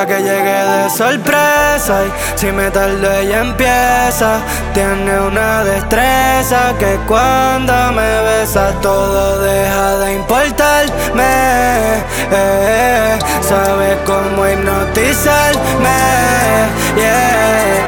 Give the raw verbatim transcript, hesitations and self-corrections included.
Piensa que llegué de sorpresa y si me tardo ella empieza. Tiene una destreza que cuando me besa todo deja de importarme. eh, Sabe cómo hipnotizarme, yeah.